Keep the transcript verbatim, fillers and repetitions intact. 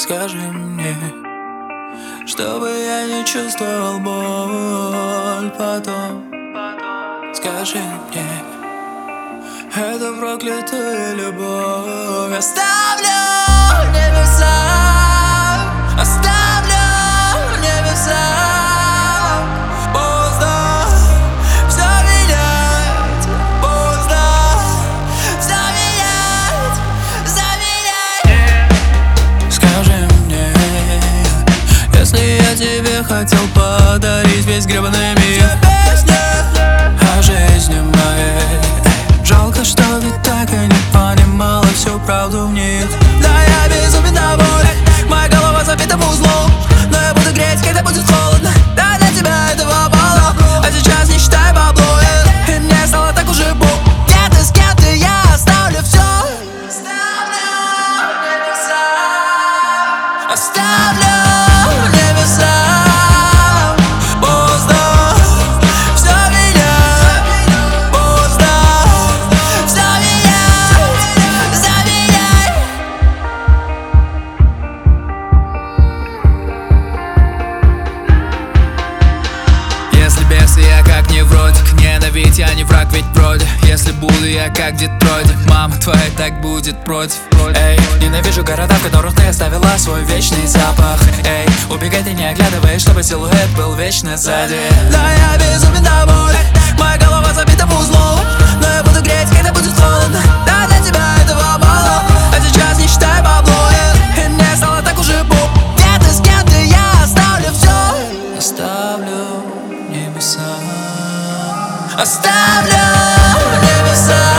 Скажи мне, чтобы я не чувствовал боль потом. Скажи мне, это проклятая любовь. Оставлю небеса, оставлю небеса. Поздно все менять, поздно все менять, заменять. Скажи мне, если я тебе хотел подарить весь гребаный мир, о жизни моей. Жалко, что ты так и не понимала всю правду в них. Да, я безумен тобой, моя голова забита узлом, но я буду греть, когда будет холодно. Да, для тебя этого мало, а сейчас не считай бабло. И мне стало так уже бог. Где ты, с кем ты, я оставлю все. Оставлю небеса, оставлю небеса. Если я как невротик, ненавидь, я не враг, ведь вроде. Если буду я как Детройт, мама твоя так будет против. Эй, ненавижу города, в которых ты оставила свой вечный запах. Эй, убегай ты не оглядывай, чтобы силуэт был вечно сзади. Да, я безумен тобой, моя голова забита узлом, но я буду греть, когда будет холодно. Да, для тебя этого мало, а сейчас не считай бабло. И мне стало так уже бог. Где ты, с кем ты, я оставлю все. Оставлю небеса, оставлю небеса.